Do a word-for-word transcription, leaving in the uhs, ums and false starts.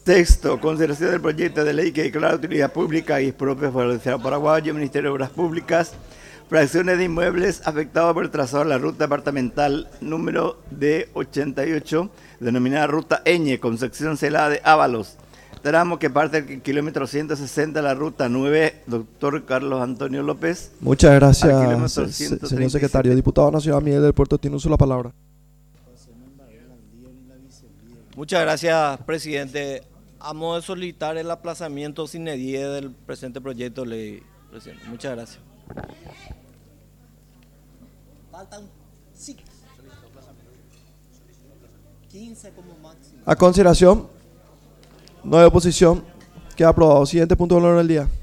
Texto. Consideración del proyecto de ley que declara utilidad pública y es propio para el Estado paraguayo, Ministerio de Obras Públicas, fracciones de inmuebles afectados por el trazado de la ruta departamental número D ochenta y ocho, denominada Ruta Eñe, con sección celada de Ábalos. Tramo que parte del kilómetro ciento sesenta de la ruta nueve, doctor Carlos Antonio López. Muchas gracias, se, se, señor secretario. Diputado Nacional Miguel del Puerto tiene uso la palabra. Muchas gracias, presidente. A modo de solicitar el aplazamiento sine die del presente proyecto de ley, presidente. Muchas gracias. Faltan cinco. quince como máximo. A consideración, no hay oposición. Queda aprobado. Siguiente punto de orden del día.